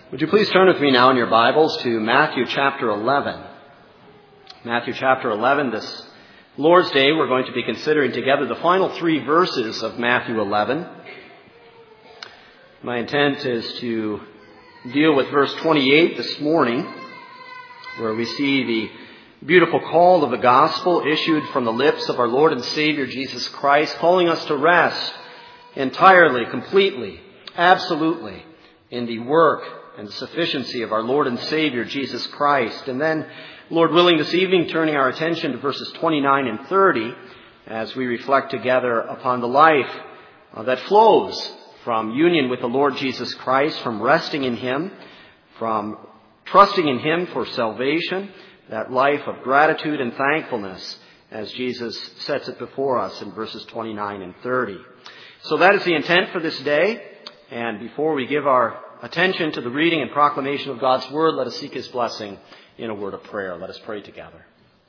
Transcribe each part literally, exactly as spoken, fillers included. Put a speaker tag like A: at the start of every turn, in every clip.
A: Would you please turn with me now in your Bibles to Matthew chapter eleven. Matthew chapter eleven, this Lord's Day, we're going to be considering together the final three verses of Matthew eleven. My intent is to deal with verse twenty-eight this morning, where we see the beautiful call of the gospel issued from the lips of our Lord and Savior Jesus Christ, calling us to rest entirely, completely, absolutely in the work and sufficiency of our Lord and Savior Jesus Christ. And then, Lord willing, this evening turning our attention to verses twenty-nine and thirty as we reflect together upon the life uh, that flows from union with the Lord Jesus Christ, from resting in Him, from trusting in Him for salvation, that life of gratitude and thankfulness as Jesus sets it before us in verses twenty-nine and thirty. So that is the intent for this day. And before we give our attention to the reading and proclamation of God's Word, let us seek His blessing in a word of prayer. Let us pray together.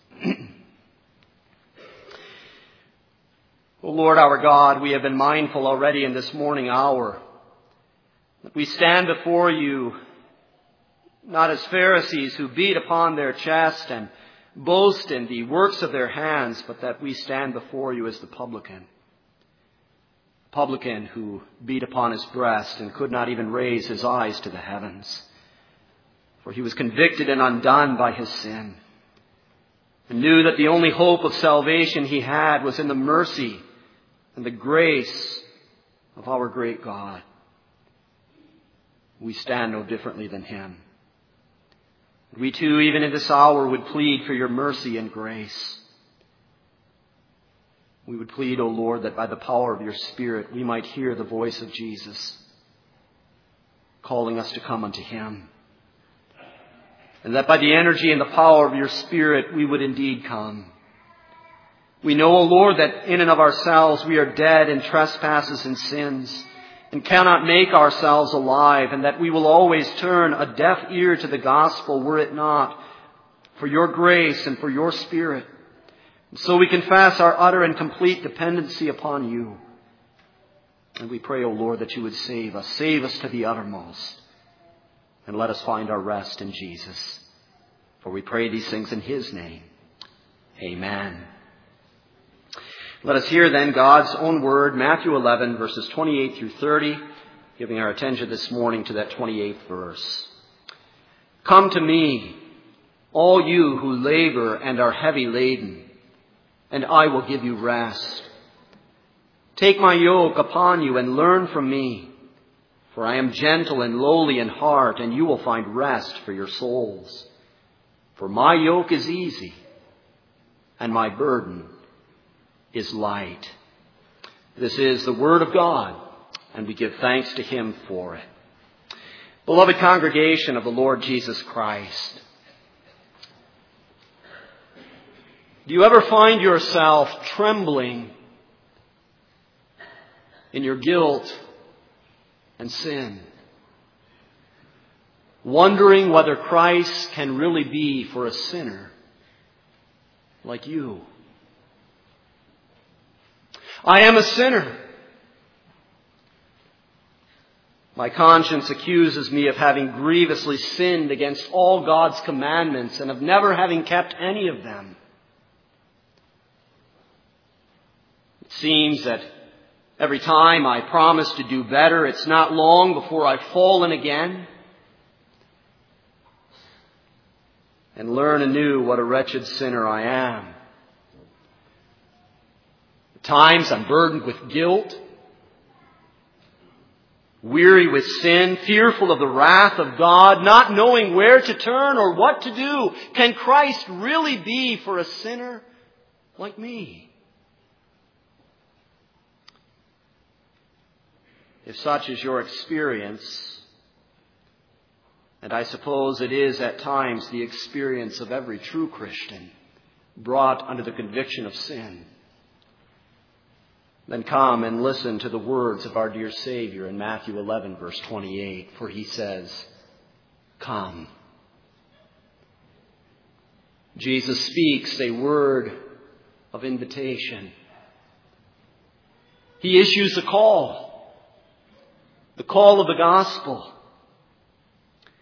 A: O Lord our God, we have been mindful already in this morning hour that we stand before You not as Pharisees who beat upon their chest and boast in the works of their hands, but that we stand before You as the publican. Publican who beat upon his breast and could not even raise his eyes to the heavens. For he was convicted and undone by his sin, and knew that the only hope of salvation he had was in the mercy and the grace of our great God. We stand no differently than him. We too, even in this hour, would plead for Your mercy and grace. We would plead, O Lord, that by the power of Your Spirit we might hear the voice of Jesus calling us to come unto Him. And that by the energy and the power of Your Spirit we would indeed come. We know, O Lord, that in and of ourselves we are dead in trespasses and sins and cannot make ourselves alive, and that we will always turn a deaf ear to the gospel were it not for Your grace and for Your Spirit. And so we confess our utter and complete dependency upon You. And we pray, O Lord, that You would save us. Save us to the uttermost. And let us find our rest in Jesus. For we pray these things in His name. Amen. Let us hear then God's own word, Matthew eleven, verses twenty-eight through thirty, giving our attention this morning to that twenty-eighth verse. Come to me, all you who labor and are heavy laden, and I will give you rest. Take my yoke upon you and learn from me, for I am gentle and lowly in heart, and you will find rest for your souls. For my yoke is easy, and my burden is light. This is the word of God, and we give thanks to Him for it. Beloved congregation of the Lord Jesus Christ, do you ever find yourself trembling in your guilt and sin, wondering whether Christ can really be for a sinner like you? I am a sinner. My conscience accuses me of having grievously sinned against all God's commandments and of never having kept any of them. It seems that every time I promise to do better, it's not long before I've fallen again and learn anew what a wretched sinner I am. At times I'm burdened with guilt, weary with sin, fearful of the wrath of God, not knowing where to turn or what to do. Can Christ really be for a sinner like me? If such is your experience, and I suppose it is at times the experience of every true Christian brought under the conviction of sin, then come and listen to the words of our dear Savior in Matthew eleven, verse twenty-eight, for He says, come. Jesus speaks a word of invitation. He issues a call. The call of the gospel.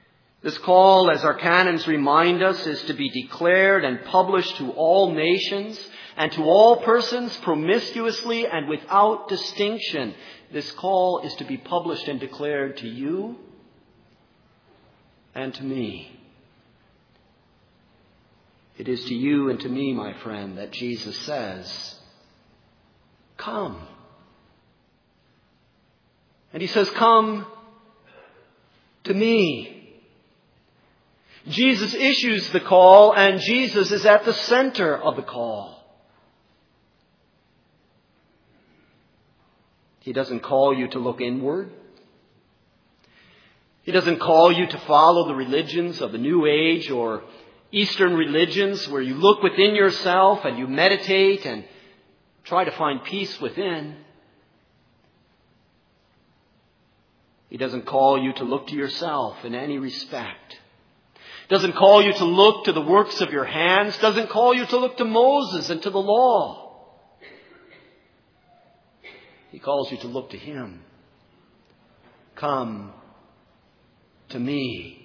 A: This call, as our canons remind us, is to be declared and published to all nations and to all persons promiscuously and without distinction. This call is to be published and declared to you and to me. It is to you and to me, my friend, that Jesus says, come. And he says, come to me. Jesus issues the call, and Jesus is at the center of the call. He doesn't call you to look inward. He doesn't call you to follow the religions of the New Age or Eastern religions where you look within yourself and you meditate and try to find peace within. He doesn't call you to look to yourself in any respect. Doesn't call you to look to the works of your hands. Doesn't call you to look to Moses and to the law. He calls you to look to Him. Come to me.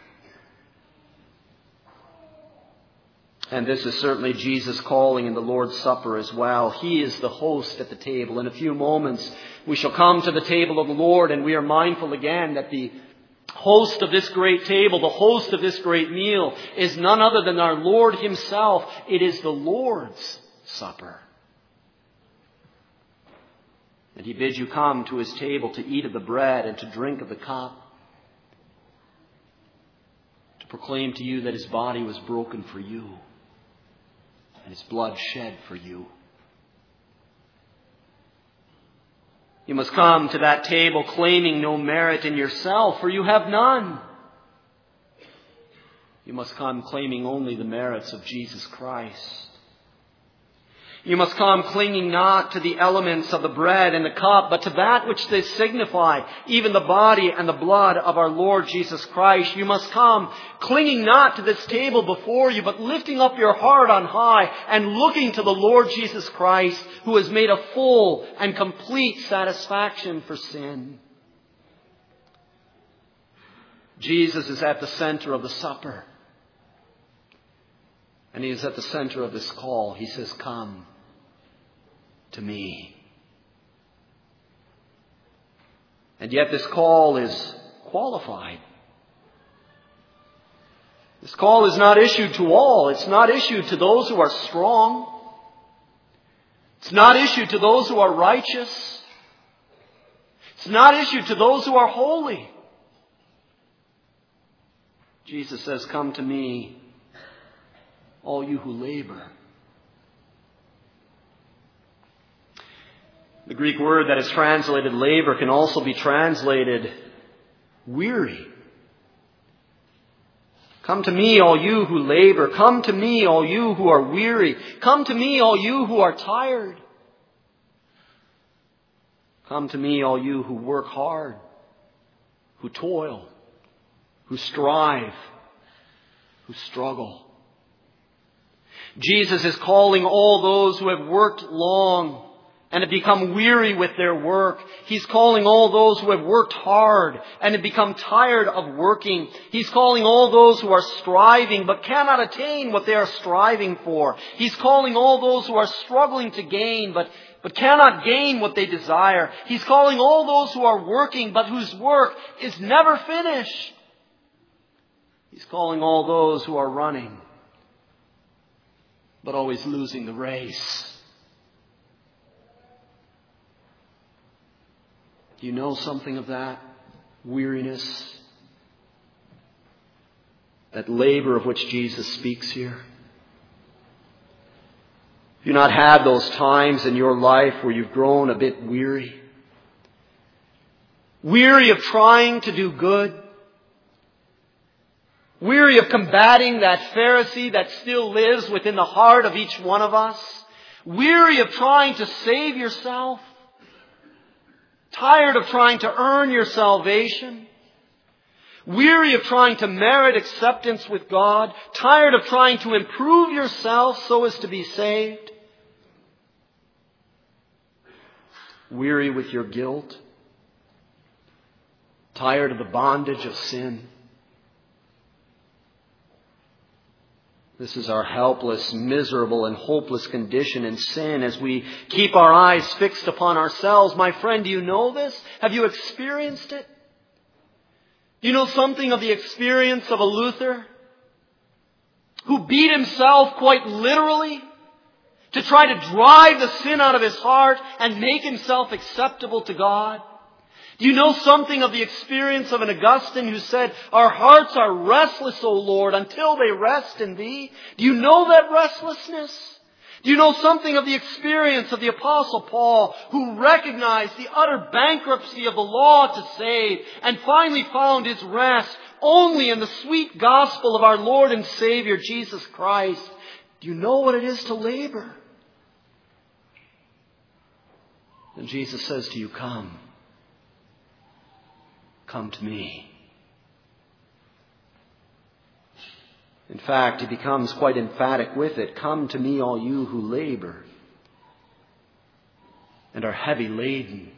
A: And this is certainly Jesus' calling in the Lord's Supper as well. He is the host at the table. In a few moments, we shall come to the table of the Lord, and we are mindful again that the host of this great table, the host of this great meal, is none other than our Lord Himself. It is the Lord's Supper. And He bids you come to His table to eat of the bread and to drink of the cup, to proclaim to you that His body was broken for you and His blood shed for you. You must come to that table claiming no merit in yourself, for you have none. You must come claiming only the merits of Jesus Christ. You must come clinging not to the elements of the bread and the cup, but to that which they signify, even the body and the blood of our Lord Jesus Christ. You must come clinging not to this table before you, but lifting up your heart on high and looking to the Lord Jesus Christ, who has made a full and complete satisfaction for sin. Jesus is at the center of the supper. And He is at the center of this call. He says, come to me. And yet this call is qualified. This call is not issued to all. It's not issued to those who are strong. It's not issued to those who are righteous. It's not issued to those who are holy. Jesus says, come to me, all you who labor. The Greek word that is translated labor can also be translated weary. Come to me, all you who labor. Come to me, all you who are weary. Come to me, all you who are tired. Come to me, all you who work hard, who toil, who strive, who struggle. Jesus is calling all those who have worked long and have become weary with their work. He's calling all those who have worked hard and have become tired of working. He's calling all those who are striving but cannot attain what they are striving for. He's calling all those who are struggling to gain but, but cannot gain what they desire. He's calling all those who are working but whose work is never finished. He's calling all those who are running but always losing the race. Do you know something of that weariness, that labor of which Jesus speaks here? Have you not had those times in your life where you've grown a bit weary? Weary of trying to do good? Weary of combating that Pharisee that still lives within the heart of each one of us? Weary of trying to save yourself? Tired of trying to earn your salvation? Weary of trying to merit acceptance with God? Tired of trying to improve yourself so as to be saved? Weary with your guilt? Tired of the bondage of sin? This is our helpless, miserable, and hopeless condition in sin as we keep our eyes fixed upon ourselves. My friend, do you know this? Have you experienced it? Do you know something of the experience of a Luther who beat himself quite literally to try to drive the sin out of his heart and make himself acceptable to God? Do you know something of the experience of an Augustine who said, our hearts are restless, O Lord, until they rest in Thee? Do you know that restlessness? Do you know something of the experience of the Apostle Paul, who recognized the utter bankruptcy of the law to save and finally found his rest only in the sweet gospel of our Lord and Savior, Jesus Christ? Do you know what it is to labor? And Jesus says to you, come. Come to me. In fact, he becomes quite emphatic with it. Come to me, all you who labor and are heavy laden.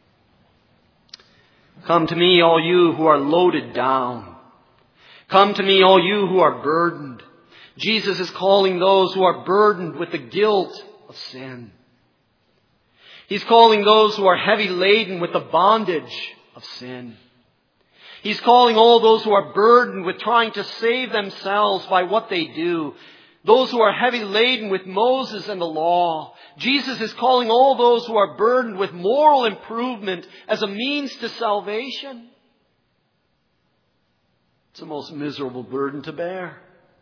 A: Come to me, all you who are loaded down. Come to me, all you who are burdened. Jesus is calling those who are burdened with the guilt of sin. He's calling those who are heavy laden with the bondage of sin. He's calling all those who are burdened with trying to save themselves by what they do. Those who are heavy laden with Moses and the law. Jesus is calling all those who are burdened with moral improvement as a means to salvation. It's the most miserable burden to bear.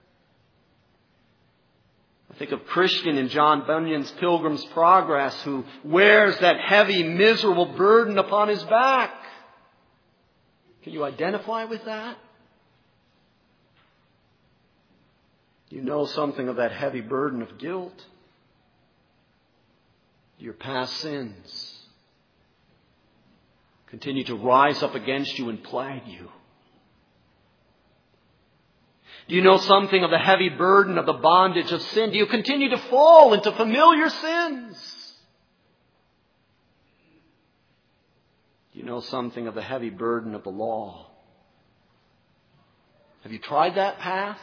A: I think of Christian in John Bunyan's Pilgrim's Progress, who wears that heavy, miserable burden upon his back. Can you identify with that? You know something of that heavy burden of guilt. Your past sins continue to rise up against you and plague you. Do you know something of the heavy burden of the bondage of sin? Do you continue to fall into familiar sins? Do you know something of the heavy burden of the law? Have you tried that path?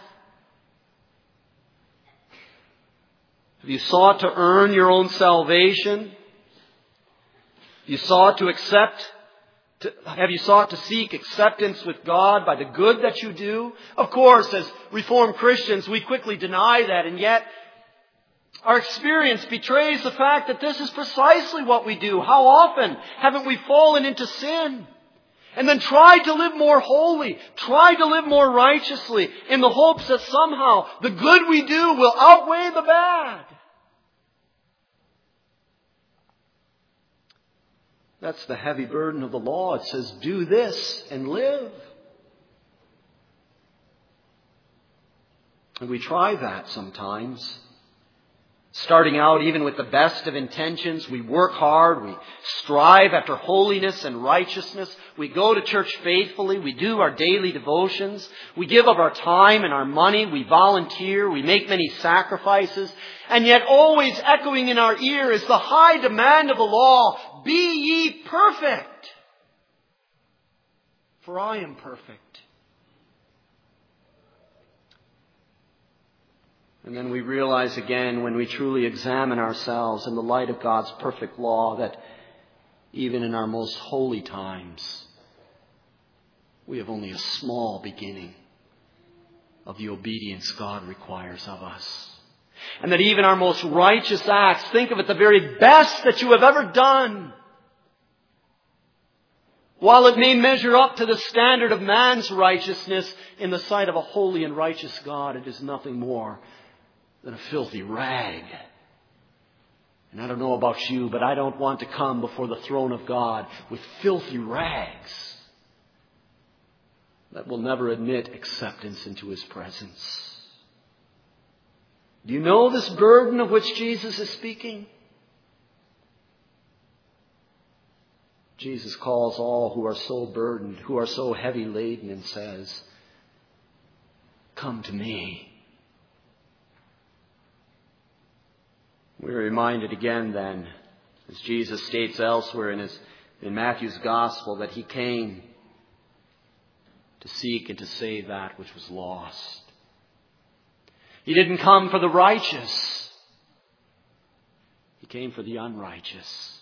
A: Have you sought to earn your own salvation? Have you sought to accept To, have you sought to seek acceptance with God by the good that you do? Of course, as Reformed Christians, we quickly deny that, and yet our experience betrays the fact that this is precisely what we do. How often haven't we fallen into sin and then tried to live more holy, tried to live more righteously in the hopes that somehow the good we do will outweigh the bad? That's the heavy burden of the law. It says, do this and live. And we try that sometimes. Starting out even with the best of intentions, we work hard, we strive after holiness and righteousness, we go to church faithfully, we do our daily devotions, we give up our time and our money, we volunteer, we make many sacrifices, and yet always echoing in our ear is the high demand of the law, be ye perfect, for I am perfect. And then we realize again, when we truly examine ourselves in the light of God's perfect law, that even in our most holy times, we have only a small beginning of the obedience God requires of us. And that even our most righteous acts, think of it, the very best that you have ever done, while it may measure up to the standard of man's righteousness, in the sight of a holy and righteous God, it is nothing more than a filthy rag. And I don't know about you, but I don't want to come before the throne of God with filthy rags that will never admit acceptance into His presence. Do you know this burden of which Jesus is speaking? Jesus calls all who are so burdened, who are so heavy laden, and says, come to me. We're reminded again then, as Jesus states elsewhere in his in Matthew's Gospel, that He came to seek and to save that which was lost. He didn't come for the righteous. He came for the unrighteous.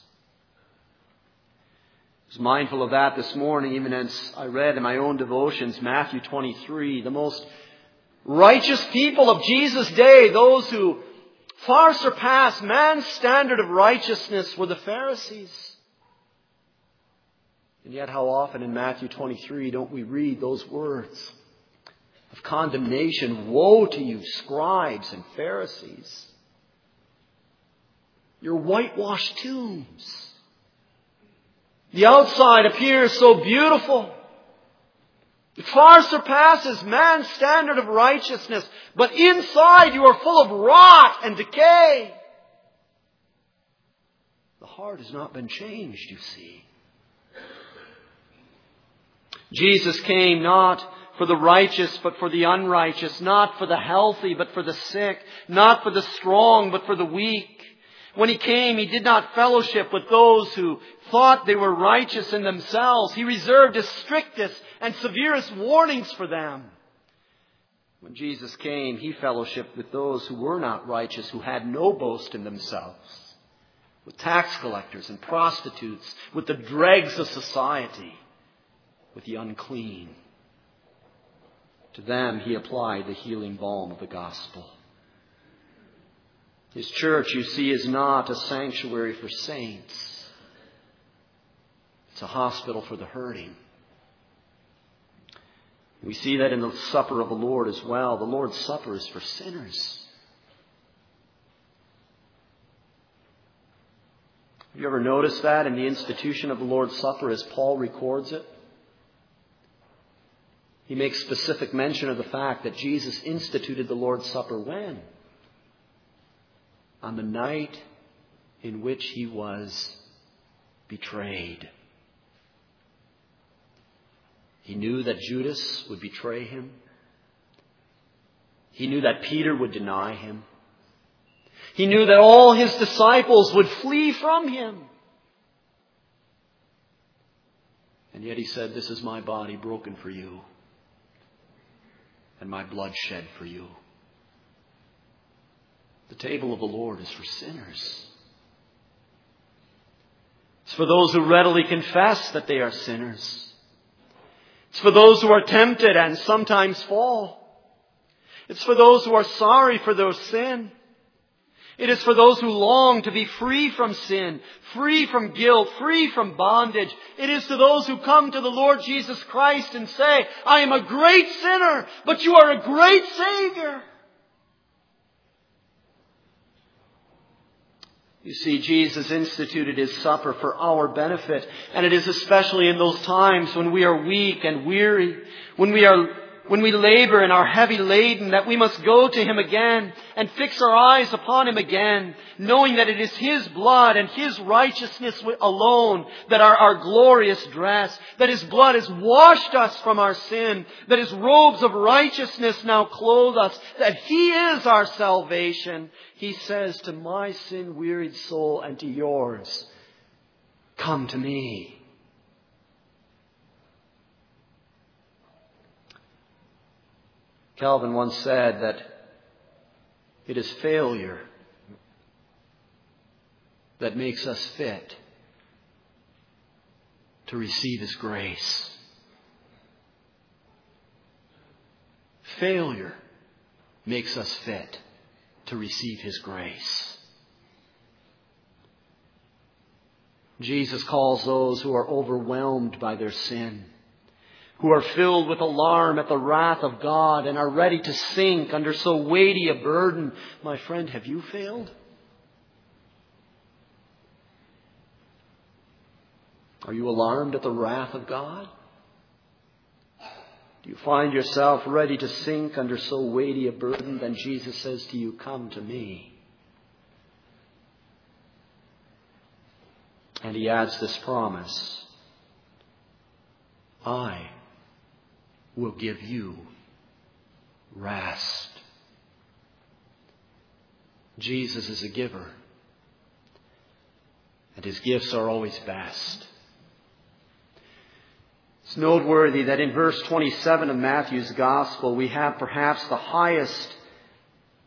A: I was mindful of that this morning, even as I read in my own devotions, Matthew twenty-three, the most righteous people of Jesus' day, those who far surpassed man's standard of righteousness, were the Pharisees. And yet how often in Matthew twenty-three don't we read those words of condemnation? Woe to you, scribes and Pharisees! You're whitewashed tombs. The outside appears so beautiful. It far surpasses man's standard of righteousness. But inside you are full of rot and decay. The heart has not been changed, you see. Jesus came not for the righteous, but for the unrighteous. Not for the healthy, but for the sick. Not for the strong, but for the weak. When He came, He did not fellowship with those who thought they were righteous in themselves. He reserved His strictest and severest warnings for them. When Jesus came, He fellowshiped with those who were not righteous, who had no boast in themselves. With tax collectors and prostitutes, with the dregs of society, with the unclean. To them He applied the healing balm of the gospel. His church, you see, is not a sanctuary for saints. It's a hospital for the hurting. We see that in the supper of the Lord as well. The Lord's Supper is for sinners. Have you ever noticed that in the institution of the Lord's Supper as Paul records it? He makes specific mention of the fact that Jesus instituted the Lord's Supper when? On the night in which He was betrayed. He knew that Judas would betray Him. He knew that Peter would deny Him. He knew that all His disciples would flee from Him. And yet He said, "This is my body broken for you, and my blood shed for you." The table of the Lord is for sinners. It's for those who readily confess that they are sinners. It's for those who are tempted and sometimes fall. It's for those who are sorry for their sin. It is for those who long to be free from sin, free from guilt, free from bondage. It is to those who come to the Lord Jesus Christ and say, "I am a great sinner, but you are a great Savior." You see, Jesus instituted His supper for our benefit. And it is especially in those times when we are weak and weary, when we are, when we labor and are heavy laden, that we must go to Him again and fix our eyes upon Him again, knowing that it is His blood and His righteousness alone that are our glorious dress, that His blood has washed us from our sin, that His robes of righteousness now clothe us, that He is our salvation. He says to my sin-wearied soul and to yours, "Come to me." Calvin once said that it is failure that makes us fit to receive His grace. Failure makes us fit to receive His grace. Jesus calls those who are overwhelmed by their sin, who are filled with alarm at the wrath of God and are ready to sink under so weighty a burden. My friend, have you failed? Are you alarmed at the wrath of God? Do you find yourself ready to sink under so weighty a burden? Then Jesus says to you, "Come to me." And He adds this promise, "I will give you rest." Jesus is a giver, and His gifts are always best. It's noteworthy that in verse twenty-seven of Matthew's Gospel, we have perhaps the highest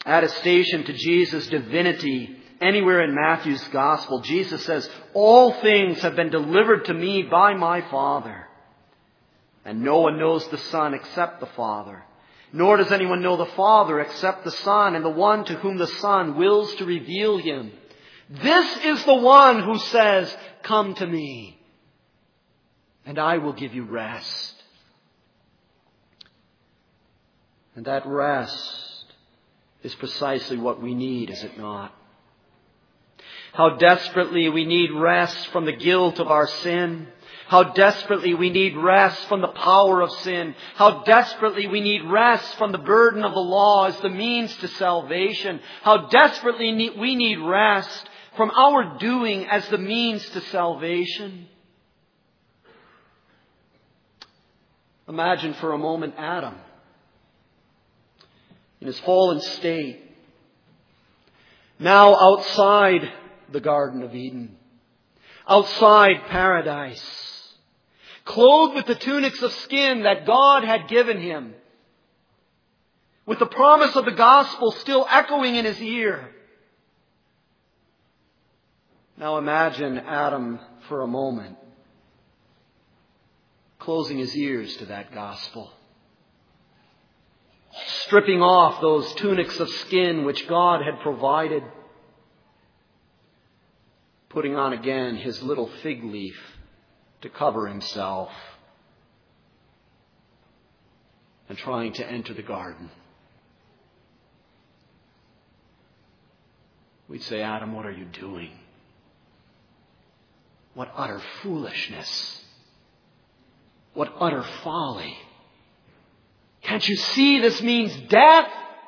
A: attestation to Jesus' divinity anywhere in Matthew's Gospel. Jesus says, all things have been delivered to me by my Father. And no one knows the Son except the Father. Nor does anyone know the Father except the Son and the one to whom the Son wills to reveal him. This is the one who says, come to me, and I will give you rest. And that rest is precisely what we need, is it not? How desperately we need rest from the guilt of our sin. How desperately we need rest from the power of sin. How desperately we need rest from the burden of the law as the means to salvation. How desperately we need rest from our doing as the means to salvation. Imagine for a moment Adam in his fallen state, now outside the Garden of Eden, outside paradise, clothed with the tunics of skin that God had given him, with the promise of the gospel still echoing in his ear. Now imagine Adam for a moment closing his ears to that gospel, stripping off those tunics of skin which God had provided, putting on again his little fig leaf to cover himself, and trying to enter the garden. We'd say, Adam, what are you doing? What utter foolishness. What utter folly. Can't you see this means death?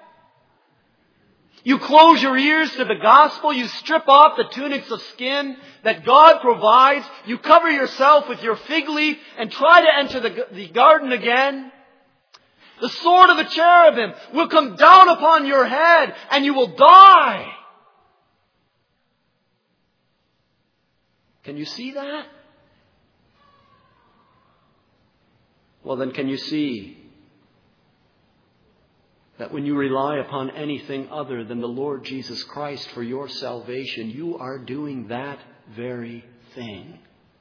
A: You close your ears to the gospel. You strip off the tunics of skin that God provides. You cover yourself with your fig leaf and try to enter the, the garden again. The sword of the cherubim will come down upon your head and you will die. Can you see that? Well, then can you see that when you rely upon anything other than the Lord Jesus Christ for your salvation, you are doing that very thing?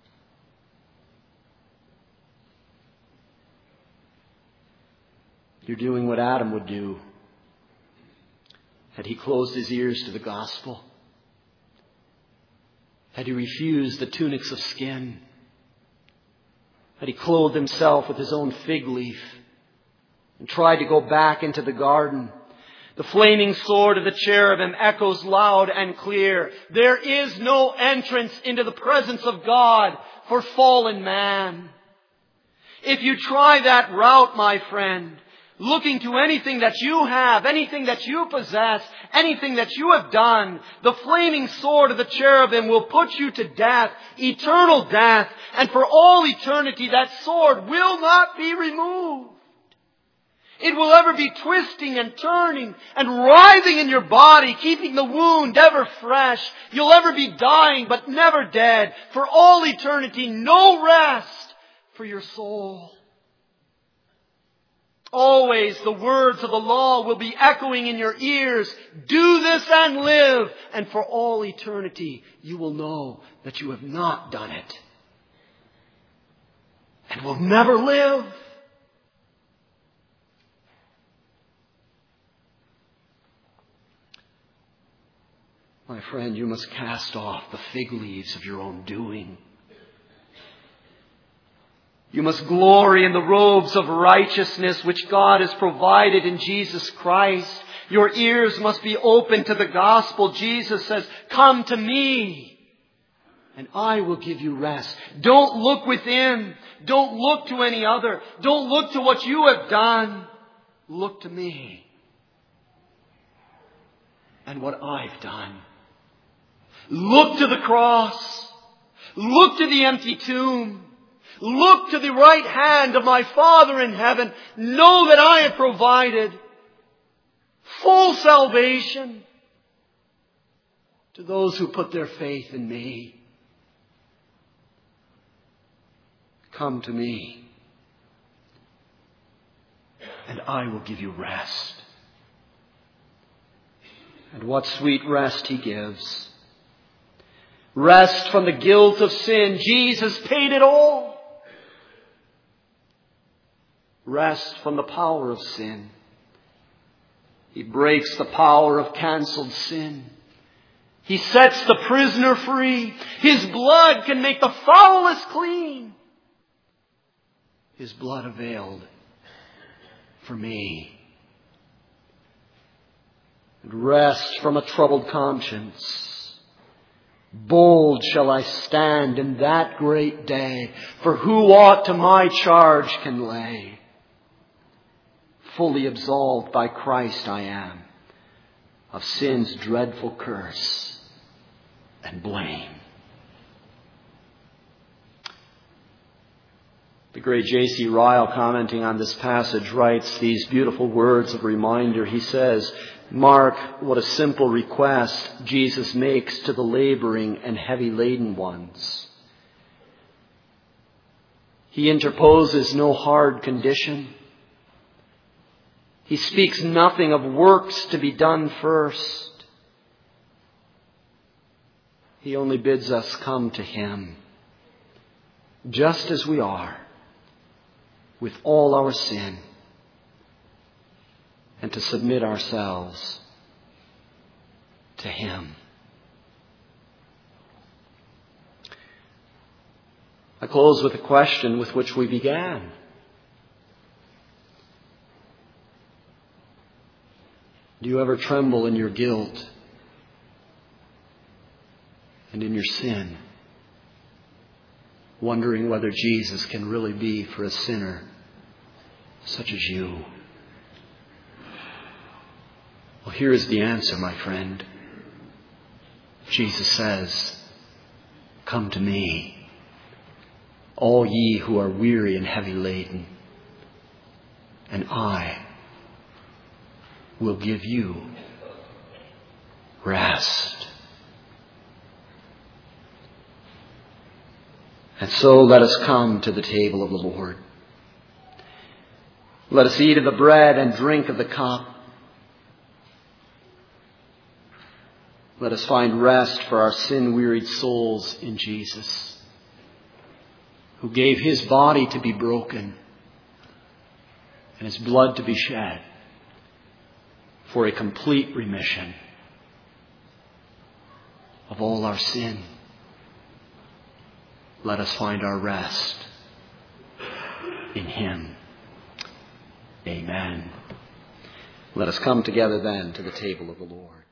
A: You're doing what Adam would do had he closed his ears to the gospel, had he refused the tunics of skin, had he clothed himself with his own fig leaf and tried to go back into the garden. The flaming sword of the cherubim echoes loud and clear. There is no entrance into the presence of God for fallen man. If you try that route, my friend, looking to anything that you have, anything that you possess, anything that you have done, the flaming sword of the cherubim will put you to death, eternal death, and for all eternity that sword will not be removed. It will ever be twisting and turning and writhing in your body, keeping the wound ever fresh. You'll ever be dying but never dead. For all eternity, no rest for your soul. Always the words of the law will be echoing in your ears. Do this and live. And for all eternity, you will know that you have not done it and will never live. My friend, you must cast off the fig leaves of your own doing. You must glory in the robes of righteousness which God has provided in Jesus Christ. Your ears must be open to the gospel. Jesus says, come to me and I will give you rest. Don't look within. Don't look to any other. Don't look to what you have done. Look to me and what I've done. Look to the cross. Look to the empty tomb. Look to the right hand of my Father in heaven. Know that I have provided full salvation to those who put their faith in me. Come to me, and I will give you rest. And what sweet rest He gives. Rest from the guilt of sin. Jesus paid it all. Rest from the power of sin. He breaks the power of cancelled sin. He sets the prisoner free. His blood can make the foulest clean. His blood availed for me. And rest from a troubled conscience. Bold shall I stand in that great day, for who aught to my charge can lay? Fully absolved by Christ I am of sin's dreadful curse and blame. The great J C Ryle, commenting on this passage, writes these beautiful words of reminder. He says, "Mark what a simple request Jesus makes to the laboring and heavy laden ones. He interposes no hard condition. He speaks nothing of works to be done first. He only bids us come to Him, just as we are, with all our sin, and to submit ourselves to Him." I close with a question with which we began. Do you ever tremble in your guilt and in your sin, wondering whether Jesus can really be for a sinner such as you? Well, here is the answer, my friend. Jesus says, "Come to me, all ye who are weary and heavy laden, and I will give you rest." And so let us come to the table of the Lord. Let us eat of the bread and drink of the cup. Let us find rest for our sin-wearied souls in Jesus, who gave His body to be broken and His blood to be shed for a complete remission of all our sin. Let us find our rest in Him. Amen. Let us come together then to the table of the Lord.